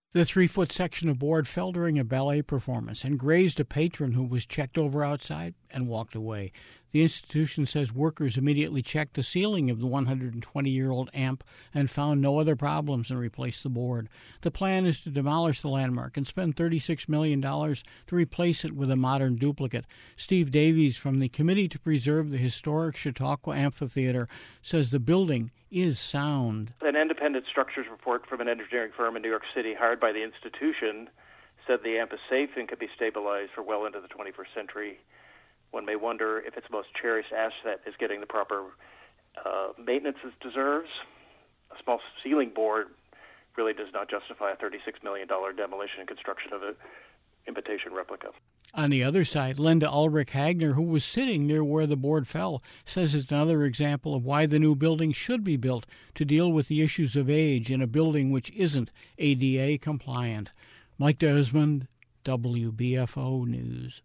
The 3-foot section of board fell during a ballet performance and grazed a patron who was checked over outside and walked away. The institution says workers immediately checked the ceiling of the 120-year-old amp and found no other problems and replaced the board. The plan is to demolish the landmark and spend $36 million to replace it with a modern duplicate. Steve Davies from the Committee to Preserve the Historic Chautauqua Amphitheater says the building is sound. An independent structures report from an engineering firm in New York City hired by the institution said the amp is safe and can be stabilized for well into the 21st century. One may wonder if its most cherished asset is getting the proper maintenance it deserves. A small ceiling board really does not justify a $36 million demolition and construction of an imitation replica. On the other side, Linda Ulrich Hagner, who was sitting near where the board fell, says it's another example of why the new building should be built to deal with the issues of age in a building which isn't ADA compliant. Mike Desmond, WBFO News.